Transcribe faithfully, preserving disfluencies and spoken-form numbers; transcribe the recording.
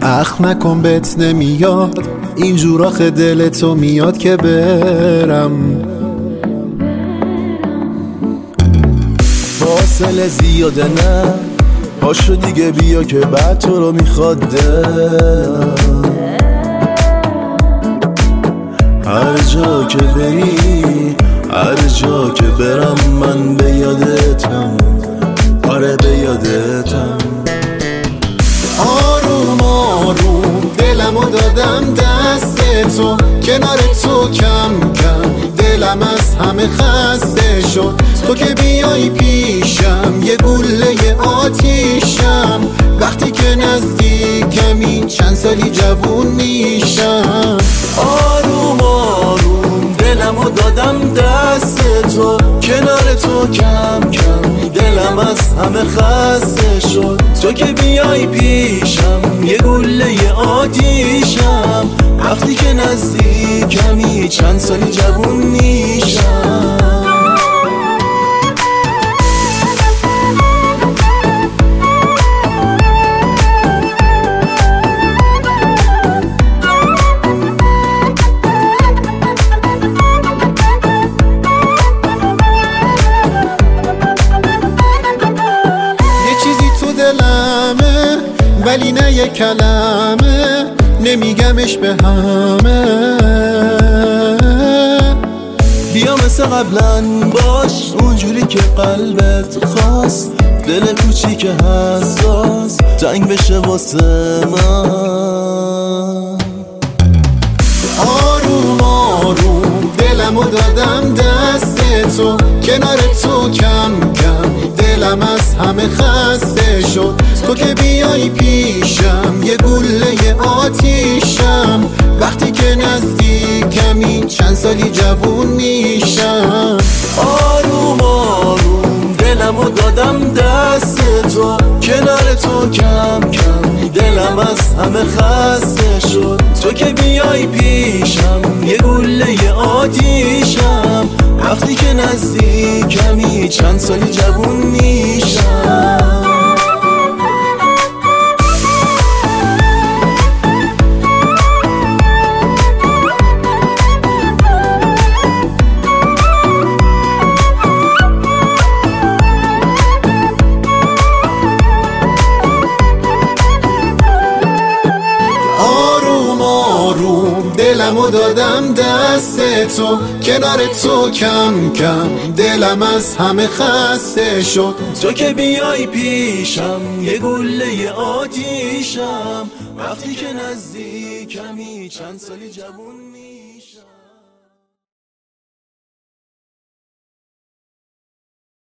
اخم نکن بهت نمیاد اینجور آخه دل تو میاد که برم. فاصله زیاده نه پاشو دیگه بیا که بعد تو رو میخواد دلم. هر جا که بری هر جا که برم من به یادتم، آره به یادتم. آروم آروم دلمو دادم دست تو، کنار تو کم کم دلم از همه خسته شد. تو که بیای پیشم یه گوله آتیشم، وقتی که نزدیکمی چند سالی جوون میشم. آروم آروم دلمو دادم دست تو، کنار تو کم کم دلم از همه خسته شد. تو که بیای پیشم یه گوله آتیشم، وقتی که نزدیکمی چند سالی جوون میشم. ولی نه یه کلمه نمیگمش به همه. بیا مثل قبلا باش اونجوری که قلبت خواست، دل کوچیک حساس تنگ بشه واسه من. آروم آروم دلمو دادم دست تو، کنار تو کم کم دلم از همه خسته شد. تو که بیای پیشم یه گوله آتیشم، وقتی که نزدیکمی چند سالی جوون میشم. آروم آروم دلمو دادم دست تو، کنار تو کم کم دلم از همه خسته شد. تو که بیای پیشم یه گوله آتیشم، وقتی که نزدیکمی چند سالی جوون میشم. دلمو دادم دست تو، کنار تو کم کم دلم از همه خسته شد. تو که بیای پیشم یه گوله آتیشم، وقتی که نزدیکمی چند سالی جوون